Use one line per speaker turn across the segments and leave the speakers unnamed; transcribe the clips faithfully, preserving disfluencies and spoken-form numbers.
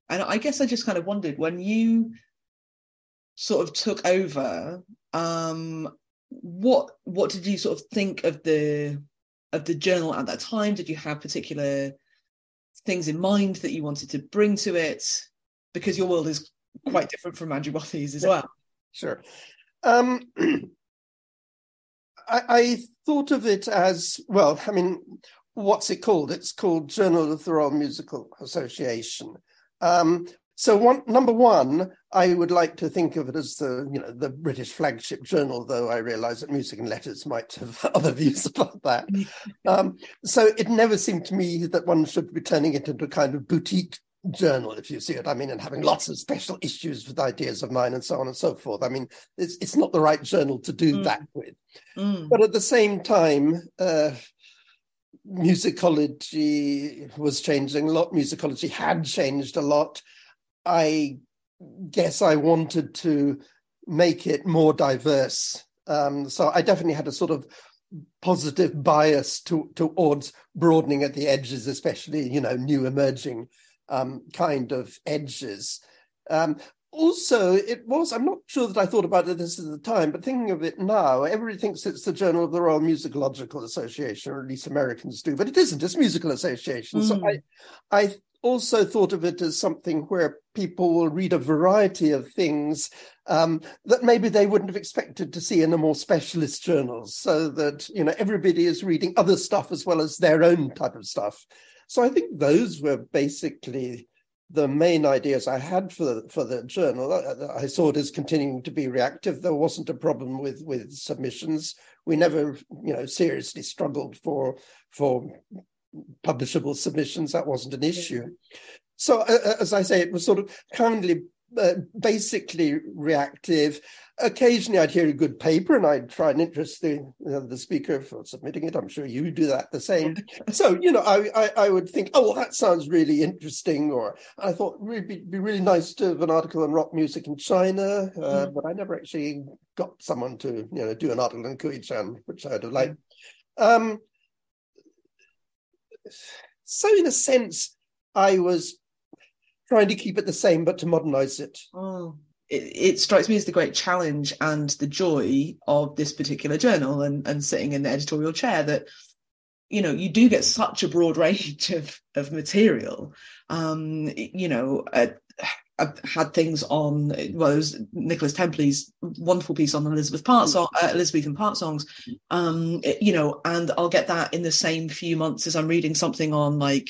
And I guess I just kind of wondered, when you sort of took over, um, what what did you sort of think of the of the journal at that time? Did you have particular things in mind that you wanted to bring to it? Because your world is quite different from Andrew Bothy's as well.
Sure. Um, I, I thought of it as, well, I mean, what's it called? It's called Journal of the Royal Musical Association. Um, so one, number one, I would like to think of it as the, you know, the British flagship journal, though I realise that Music and Letters might have other views about that. Um, so it never seemed to me that one should be turning it into a kind of boutique journal, if you see what I mean, and having lots of special issues with ideas of mine and so on and so forth. I mean, it's, it's not the right journal to do mm. that with. Mm. But at the same time, uh, musicology was changing a lot. Musicology had changed a lot. I guess I wanted to make it more diverse. Um, so I definitely had a sort of positive bias to, towards broadening at the edges, especially, you know, new emerging um, kind of edges. Um, also, it was, I'm not sure that I thought about it this at the time, but thinking of it now, everybody thinks it's the Journal of the Royal Musicological Association, or at least Americans do, but it isn't, it's Musical Association. Mm. So I, I also thought of it as something where people will read a variety of things um, that maybe they wouldn't have expected to see in a more specialist journals, so that, you know, everybody is reading other stuff as well as their own type of stuff. So I think those were basically the main ideas I had for the, for the journal. I, I saw it as continuing to be reactive. There wasn't a problem with, with submissions. We never, you know, seriously struggled for for publishable submissions. That wasn't an issue. So uh, as I say, it was sort of kindly, uh, basically reactive. Occasionally I'd hear a good paper and I'd try and interest the, you know, the speaker for submitting it. I'm sure you do that the same. So, you know, I, I, I would think, oh, well, that sounds really interesting. Or I thought it would be, be really nice to have an article on rock music in China, uh, mm. but I never actually got someone to, you know, do an article on Kui-chan, which I'd have liked. Mm. Um, so in a sense, I was trying to keep it the same, but to modernize it.
Oh. It, it strikes me as the great challenge and the joy of this particular journal, and, and sitting in the editorial chair, that, you know, you do get such a broad range of, of material. Um, you know, uh, I've had things on, well, it was Nicholas Templey's wonderful piece on Elizabeth Part song, uh, Elizabethan part songs, um, you know, and I'll get that in the same few months as I'm reading something on like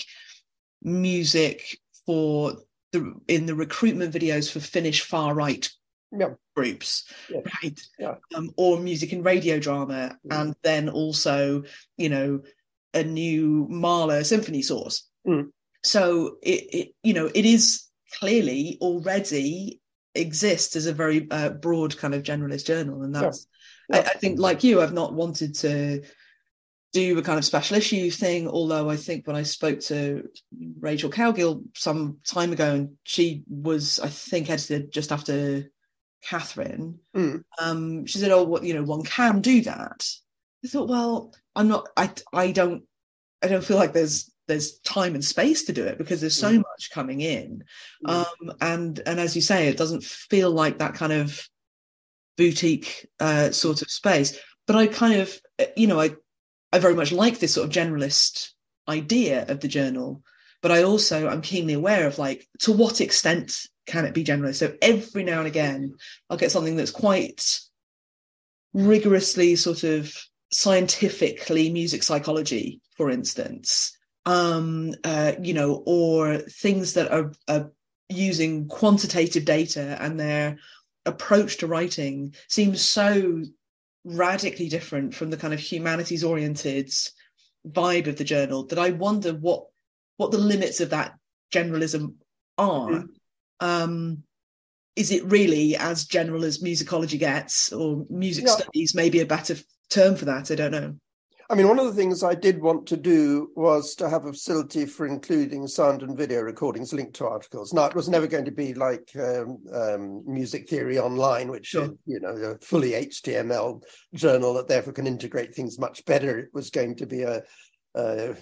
music for the in the recruitment videos for Finnish far-right yeah. groups, yeah. right? Yeah. Um, or music and radio drama, mm. and then also, you know, a new Mahler symphony source. Mm. So it, it, you know, it is clearly already exists as a very uh, broad kind of generalist journal, and that's. Yeah. Yeah. I, I think, like you, I've not wanted to do a kind of special issue thing, although I think when I spoke to Rachel Cowgill some time ago, and she was, I think, edited just after Catherine, mm. um, she said, oh, well, you know, one can do that. I thought, well, I'm not, I, I don't, I don't feel like there's, there's time and space to do it, because there's so mm. much coming in. Mm. Um, and, and as you say, it doesn't feel like that kind of boutique uh, sort of space, but I kind of, you know, I, I very much like this sort of generalist idea of the journal, but I also am keenly aware of, like, to what extent can it be generalist? So every now and again, I'll get something that's quite rigorously sort of scientifically music psychology, for instance, um, uh, you know, or things that are, are using quantitative data, and their approach to writing seems so radically different from the kind of humanities oriented vibe of the journal, that I wonder what what the limits of that generalism are. Mm. Um, is it really as general as musicology gets, or music yeah. studies maybe a better term for that? I don't know.
I mean, one of the things I did want to do was to have a facility for including sound and video recordings linked to articles. Now, it was never going to be like um, um, Music Theory Online, which sure. is, you know, a fully H T M L journal that therefore can integrate things much better. It was going to be a, a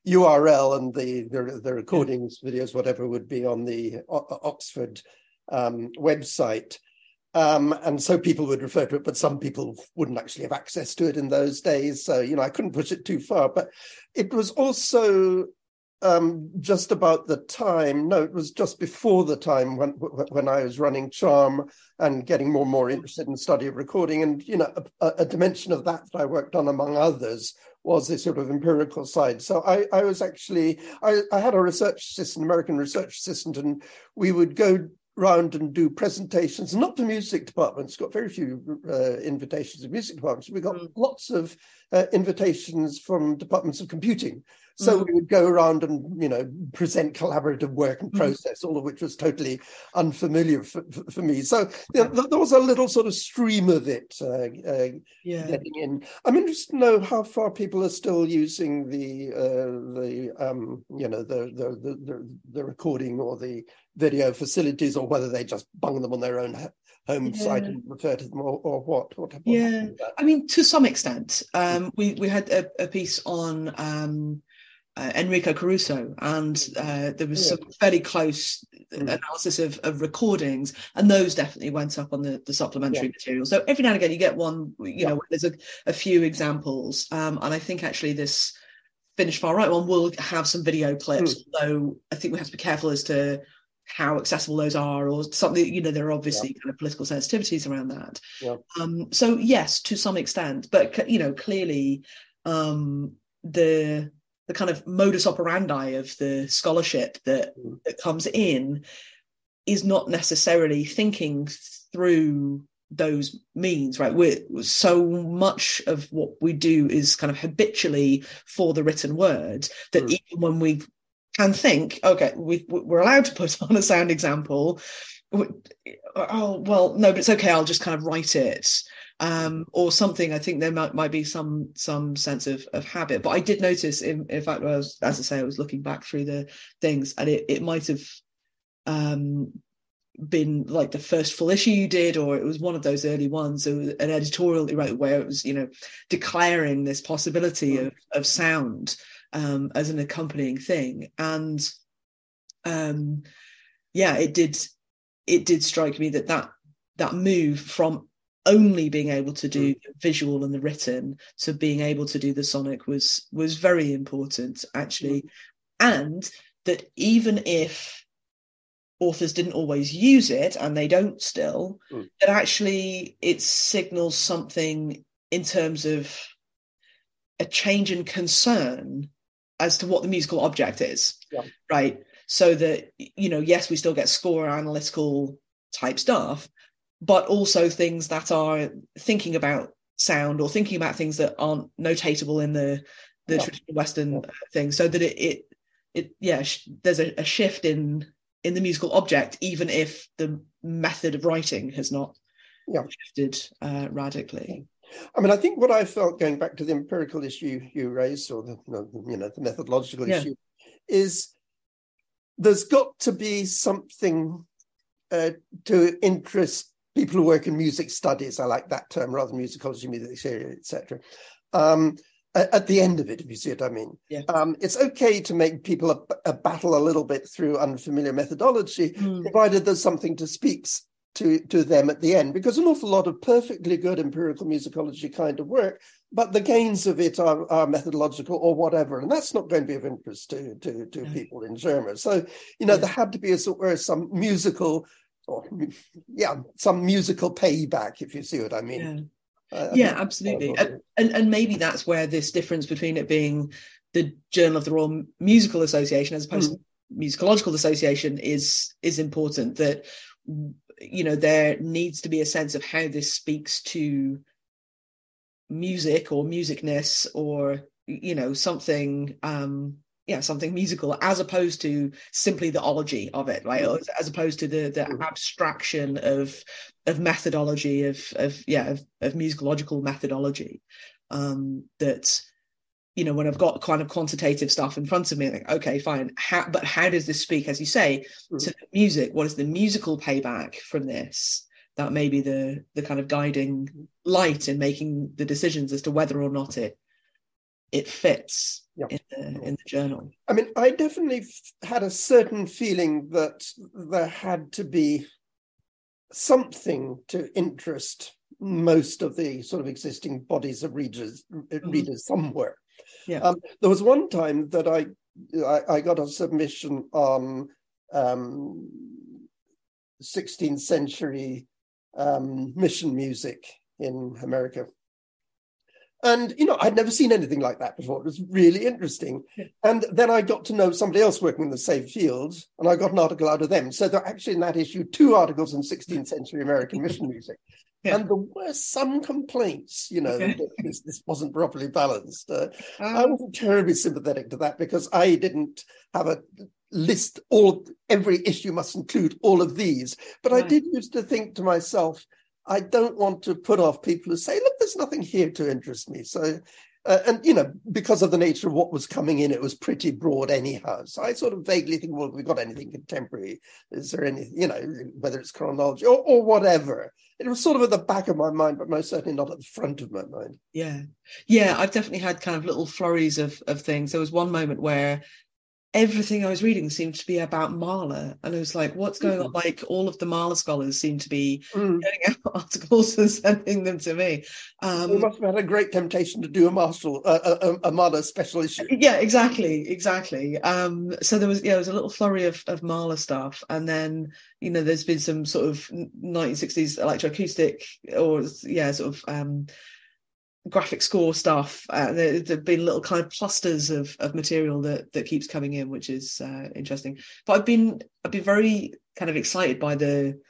U R L and the the, the recordings, yeah. videos, whatever would be on the o- Oxford um, website. Um, and so people would refer to it, but some people wouldn't actually have access to it in those days. So, you know, I couldn't push it too far. But it was also um, just about the time, no, it was just before the time when when I was running Charm and getting more and more interested in the study of recording. And, you know, a, a dimension of that that I worked on, among others, was this sort of empirical side. So I, I was actually, I, I had a research assistant, American research assistant, and we would go round and do presentations, not to music departments, got very few uh, invitations to music departments. We got mm. lots of uh, invitations from departments of computing. So mm. we would go around and, you know, present collaborative work and process, mm. all of which was totally unfamiliar for, for, for me. So you know, there was a little sort of stream of it uh, uh, yeah. getting in. I'm interested to know how far people are still using the, uh, the um, you know, the, the, the, the recording or the video facilities, or whether they just bung them on their own home yeah. site and refer to them, or, or what, what, what
yeah I mean, to some extent. um we we had a, a piece on um uh, Enrico Caruso, and uh there was yeah. some fairly close mm. analysis of, of recordings, and those definitely went up on the, the supplementary yeah. material. So every now and again you get one, you yeah. know, there's a, a few examples, um and I think actually this Finnish Far Right one will have some video clips, mm. although I think we have to be careful as to how accessible those are, or something, you know, there are obviously yeah. kind of political sensitivities around that. Yeah. Um, so yes, to some extent, but, you know, clearly um, the the kind of modus operandi of the scholarship that, mm. that comes in is not necessarily thinking through those means, right? We're so much of what we do is kind of habitually for the written word that mm. even when we can think, okay, we, we're allowed to put on a sound example. Oh, well, no, but it's okay, I'll just kind of write it. Um, or something. I think there might, might be some some sense of, of habit. But I did notice, in, in fact, I was, as I say, I was looking back through the things, and it, it might have um, been like the first full issue you did, or it was one of those early ones. It was an editorial you wrote where it was, you know, declaring this possibility mm. of, of sound um as an accompanying thing. And um yeah it did it did strike me that that that move from only being able to do the visual and the written to being able to do the sonic was was very important, actually. And that even if authors didn't always use it, and they don't still, mm. that actually it signals something in terms of a change in concern as to what the musical object is, yeah. right? So that, you know, yes, we still get score analytical type stuff, but also things that are thinking about sound, or thinking about things that aren't notatable in the the yeah. traditional Western yeah. thing. So that it it, it yeah, sh- there's a, a shift in in the musical object, even if the method of writing has not yeah. shifted uh, radically. Yeah.
I mean, I think what I felt, going back to the empirical issue you raised, or the, you know, the methodological yeah. issue, is there's got to be something uh, to interest people who work in music studies. I like that term, rather than musicology, music theory, et cetera. Um, at the end of it, if you see what I mean.
Yeah.
Um, it's okay to make people a, a battle a little bit through unfamiliar methodology, mm. provided there's something to speak to to them at the end, because an awful lot of perfectly good empirical musicology kind of work, but the gains of it are, are methodological or whatever, and that's not going to be of interest to to, to yeah. people in German. So, you know, yeah. there had to be a sort of some musical, or yeah, some musical payback, if you see what I mean.
Yeah, uh, yeah absolutely. And, and and maybe that's where this difference between it being the Journal of the Royal Musical Association as opposed mm. to Musicological Association is is important. That, you know, there needs to be a sense of how this speaks to music or musicness, or, you know, something um yeah something musical, as opposed to simply the ology of it, right? Mm. As opposed to the the mm. abstraction of of methodology of of yeah of, of musicological methodology. Um that, you know, when I've got kind of quantitative stuff in front of me, I think, okay, fine, how, but how does this speak, as you say, mm. to music? What is the musical payback from this? That may be the the kind of guiding light in making the decisions as to whether or not it it fits
Yeah.
in the in the journal.
I mean, I definitely had a certain feeling that there had to be something to interest most of the sort of existing bodies of readers, mm-hmm. readers somewhere.
Yeah.
Um, there was one time that I I, I got a submission on um, sixteenth century um, mission music in America. And, you know, I'd never seen anything like that before. It was really interesting. Yeah. And then I got to know somebody else working in the same field, and I got an article out of them. So there are actually in that issue two articles on sixteenth century American mission music. Yeah. And there were some complaints, you know, okay. that this, this wasn't properly balanced. Uh, um, I wasn't terribly sympathetic to that because I didn't have a list, all every issue must include all of these. But right. I did used to think to myself, I don't want to put off people who say, look, there's nothing here to interest me. So, uh, and, you know, because of the nature of what was coming in, it was pretty broad anyhow. So I sort of vaguely think, well, have we got anything contemporary? Is there any, you know, whether it's chronology or, or whatever? It was sort of at the back of my mind, but most certainly not at the front of my mind.
Yeah. Yeah, I've definitely had kind of little flurries of, of things. There was one moment where everything I was reading seemed to be about Mahler, and I was like, what's going mm. on? Like, all of the Mahler scholars seem to be mm. getting out articles and sending them to me. Um,
so you must have had a great temptation to do a Marshall, uh, a, a Mahler special issue.
Yeah, exactly, exactly. Um, so there was, yeah, there was a little flurry of, of Mahler stuff, and then, you know, there's been some sort of nineteen sixties electroacoustic, or yeah, sort of um, graphic score stuff. Uh, there have been little kind of clusters of, of material that that keeps coming in, which is uh, interesting. But I've been I've been very kind of excited by the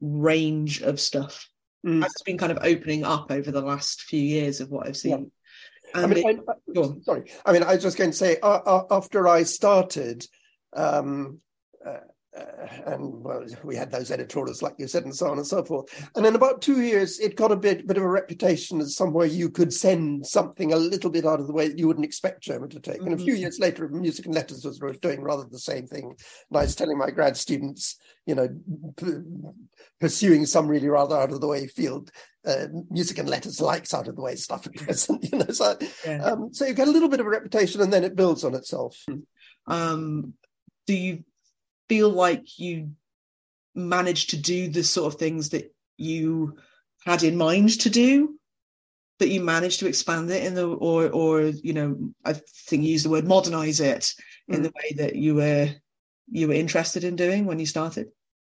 range of stuff mm. that's been kind of opening up over the last few years of what I've seen.
Yeah. I mean, it, I, I, sorry. I mean, I was just going to say, uh, uh, after I started, um, uh, Uh, and well, we had those editorials, like you said, and so on and so forth. And in about two years, it got a bit, bit of a reputation as somewhere you could send something a little bit out of the way that you wouldn't expect German to take. Mm-hmm. And a few years later, Music and Letters was doing rather the same thing. And I was telling my grad students, you know, p- pursuing some really rather out of the way field. Uh, Music and Letters likes out of the way stuff at present, you know. So, yeah. um, so you get a little bit of a reputation, and then it builds on itself.
Um, do you feel like you managed to do the sort of things that you had in mind to do, that you managed to expand it in the, or, or you know, I think you used the word modernize it in mm. the way that you were you were interested in doing when you started?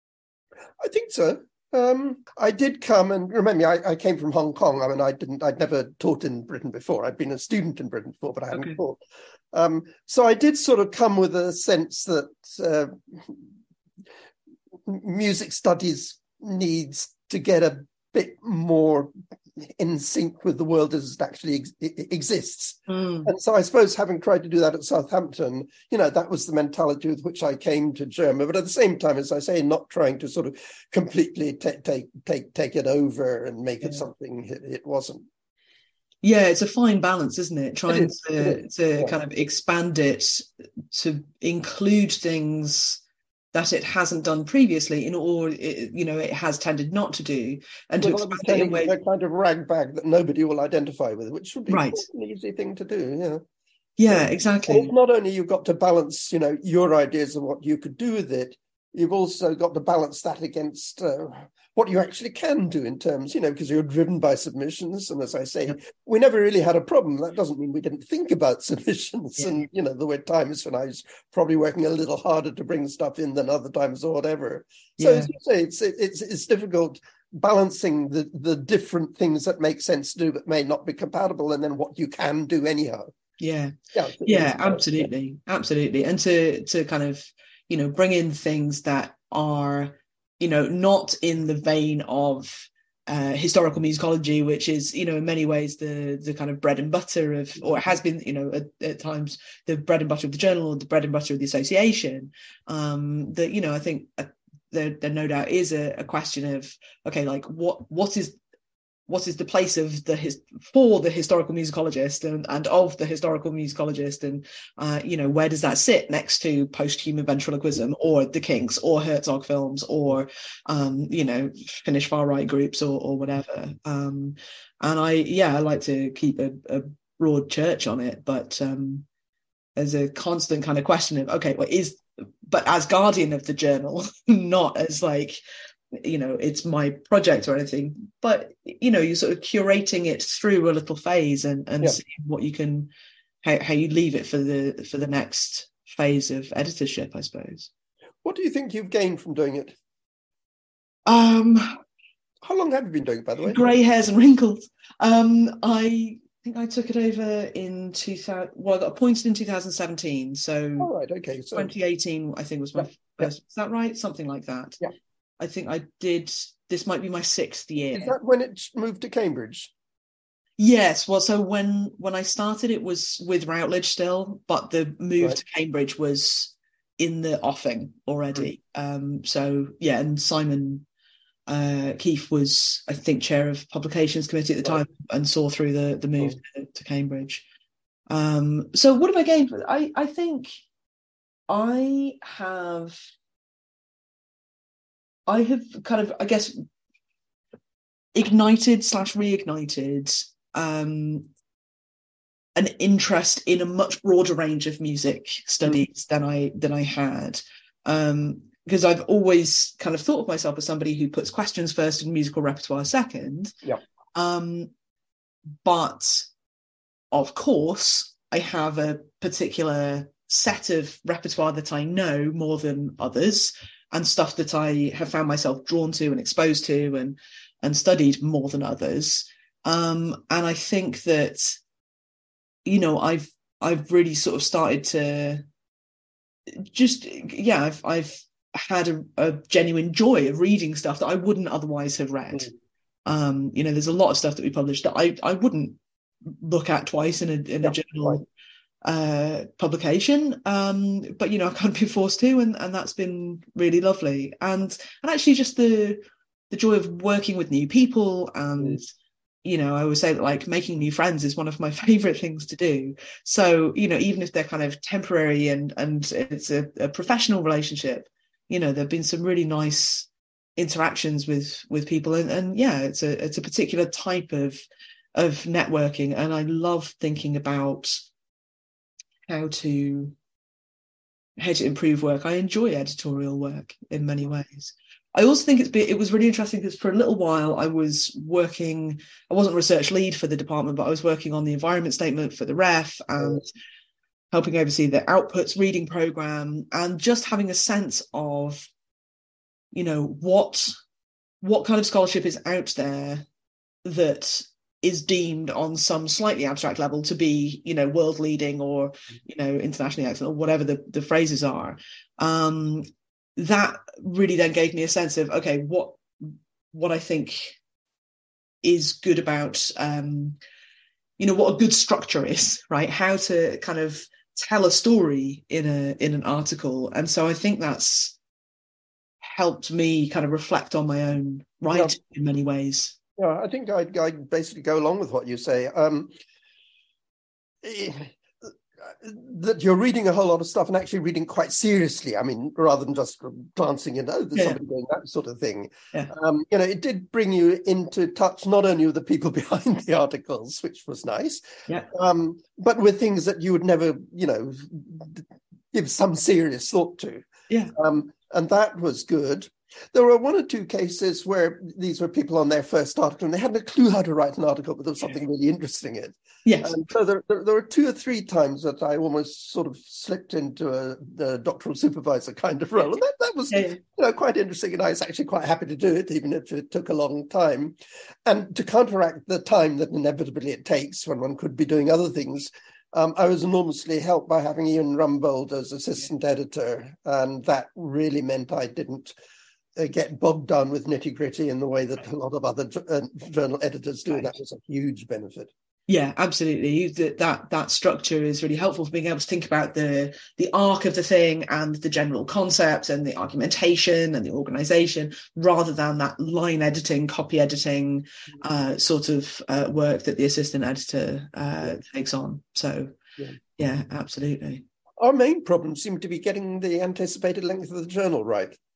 I think so. Um, I did come, and remember, I, I came from Hong Kong. I mean, I didn't, I'd never taught in Britain before. I'd been a student in Britain before, but I hadn't okay. taught. Um, so I did sort of come with a sense that uh, music studies needs to get a bit more in sync with the world as it actually ex- exists. Mm. And so I suppose, having tried to do that at Southampton, you know, that was the mentality with which I came to German. But at the same time, as I say, not trying to sort of completely t- take take take it over and make yeah. it something it, it wasn't.
Yeah, it's a fine balance, isn't it? Trying
it
to, to
yeah.
kind of expand it to include things that it hasn't done previously, in or it, you know, it has tended not to do, and well, to expand it in ways,
a kind of rag bag that nobody will identify with, which would be
right.
an easy thing to do. Yeah,
yeah, exactly.
And it's not only you've got to balance, you know, your ideas of what you could do with it, you've also got to balance that against uh, what you actually can do in terms, you know, because you're driven by submissions. And as I say, yep. we never really had a problem. That doesn't mean we didn't think about submissions. Yeah. And, you know, there were times when I was probably working a little harder to bring stuff in than other times or whatever. So yeah. as you say, it's, it's, it's difficult balancing the, the different things that make sense to do but may not be compatible, and then what you can do anyhow.
Yeah, yeah, yeah absolutely. Yeah. Absolutely. And to to kind of, you know, bring in things that are, you know, not in the vein of uh, historical musicology, which is, you know, in many ways the the kind of bread and butter of, or it has been, you know, at, at times the bread and butter of the journal, or the bread and butter of the association. Um, that, you know, I think uh, there, there no doubt is a, a question of, okay, like what what is what is the place of the his for the historical musicologist and, and of the historical musicologist, and uh, you know, where does that sit next to post-human ventriloquism or the Kinks or Herzog films or um, you know, Finnish far right groups or, or whatever. Um, and I yeah I like to keep a, a broad church on it, but um, there's a constant kind of question of, okay, well, is, but as guardian of the journal, not as like, you know, it's my project or anything, but, you know, you're sort of curating it through a little phase and, and yeah. seeing what you can, how, how you leave it for the, for the next phase of editorship, I suppose.
What do you think you've gained from doing it?
Um,
How long have you been doing it, by the way?
Grey hairs and wrinkles. Um, I think I took it over in two thousand. Well, I got appointed in two thousand seventeen. So,
all right, okay. So
twenty eighteen, I think, was my
yeah,
first.
yeah.
Is that right? Something like that.
Yeah.
I think I did. This might be my sixth year.
Is that when it moved to Cambridge?
Yes. Well, so when when I started, it was with Routledge still, but the move right. to Cambridge was in the offing already. Mm. Um. So yeah, and Simon. Uh, Keith was, I think, chair of publications committee at the right. time and saw through the the move oh. to, to Cambridge. Um, so what have I gained? I I think I have I have kind of, I guess, ignited slash reignited um, an interest in a much broader range of music studies mm. than I than I had. Um, because I've always kind of thought of myself as somebody who puts questions first and musical repertoire second.
Yeah.
Um, but of course, I have a particular set of repertoire that I know more than others, and stuff that I have found myself drawn to and exposed to and and studied more than others. Um, and I think that, you know, I've I've really sort of started to just yeah, I've I've had a, a genuine joy of reading stuff that I wouldn't otherwise have read. Mm. Um, you know, there's a lot of stuff that we publish that I, I wouldn't look at twice in a in a yeah, journal right. uh, publication. Um, but you know, I've kind of been forced to, and, and that's been really lovely. And and actually, just the the joy of working with new people, and mm. you know, I always say that like making new friends is one of my favorite things to do. So you know, even if they're kind of temporary and and it's a, a professional relationship. You know, there've been some really nice interactions with with people, and, and yeah, it's a it's a particular type of of networking, and I love thinking about how to how to improve work. I enjoy editorial work in many ways. I also think it's been, it was really interesting because for a little while I was working. I wasn't research lead for the department, but I was working on the environment statement for the ref and. Oh. helping oversee the outputs reading program, and just having a sense of, you know, what what kind of scholarship is out there that is deemed on some slightly abstract level to be, you know, world leading or, you know, internationally excellent or whatever the, the phrases are. Um, that really then gave me a sense of, okay, what what I think is good about, um, you know, what a good structure is, right? How to kind of tell a story in a in an article. And so I think that's helped me kind of reflect on my own writing yeah. in many ways.
Yeah, I think I I basically go along with what you say. Um, that you're reading a whole lot of stuff and actually reading quite seriously. I mean, rather than just glancing in, oh, there's yeah. somebody doing that sort of thing.
Yeah.
Um, you know, it did bring you into touch not only with the people behind the articles, which was nice,
yeah.
um, but with things that you would never, you know, give some serious thought to.
Yeah.
Um, and that was good. There were one or two cases where these were people on their first article and they hadn't a clue how to write an article, but there was something really interesting in it.
Yes.
And so there, there, there were two or three times that I almost sort of slipped into a, a doctoral supervisor kind of role. And that, that was yeah, yeah. You know, quite interesting. And I was actually quite happy to do it, even if it took a long time. And to counteract the time that inevitably it takes when one could be doing other things, Um, I was enormously helped by having Ian Rumbold as assistant editor. And that really meant I didn't uh, get bogged down with nitty gritty in the way that a lot of other uh, journal editors do. Right. That was a huge benefit.
Yeah, absolutely. That, that that structure is really helpful for being able to think about the the arc of the thing and the general concept and the argumentation and the organization, rather than that line editing, copy editing uh, sort of uh, work that the assistant editor uh, takes on. So, yeah. yeah, absolutely.
Our main problem seemed to be getting the anticipated length of the journal right.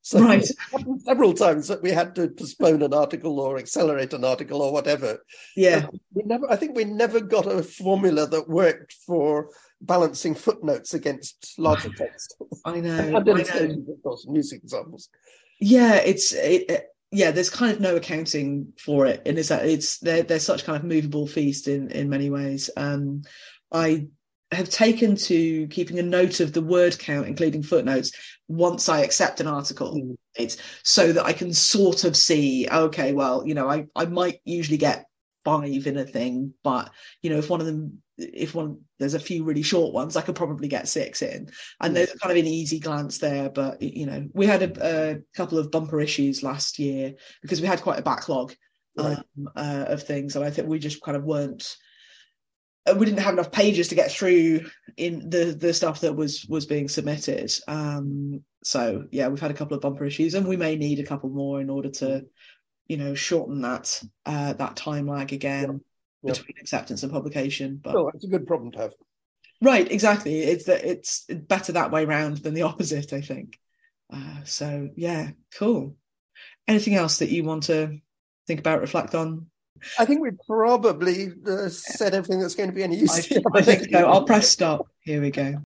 So
Right.
it happened several times that we had to postpone an article or accelerate an article or whatever.
Yeah.
We never, I think we never got a formula that worked for balancing footnotes against larger text.
I know.
And
I know.
of course, music examples.
Yeah, it's it, it, yeah. There's kind of no accounting for it, and it's it's they're they're such kind of movable feast in in many ways. Um, I have taken to keeping a note of the word count, including footnotes, once I accept an article. Mm. It's so that I can sort of see. Okay, well, you know, I I might usually get five in a thing, but you know, if one of them, if one there's a few really short ones, I could probably get six in, and there's kind of an easy glance there. But you know, we had a, a couple of bumper issues last year because we had quite a backlog right. um, uh, of things, and I think we just kind of weren't we didn't have enough pages to get through in the the stuff that was was being submitted. Um, so yeah, we've had a couple of bumper issues, and we may need a couple more in order to, you know, shorten that uh, that time lag again yeah. between yeah. acceptance and publication. But
oh, it's a good problem to have.
Right, exactly. It's that it's better that way round than the opposite, I think. Uh, so yeah, cool. Anything else that you want to think about, reflect on?
I think we probably uh, said everything that's going to be any use.
I, I think so. I'll press stop. Here we go.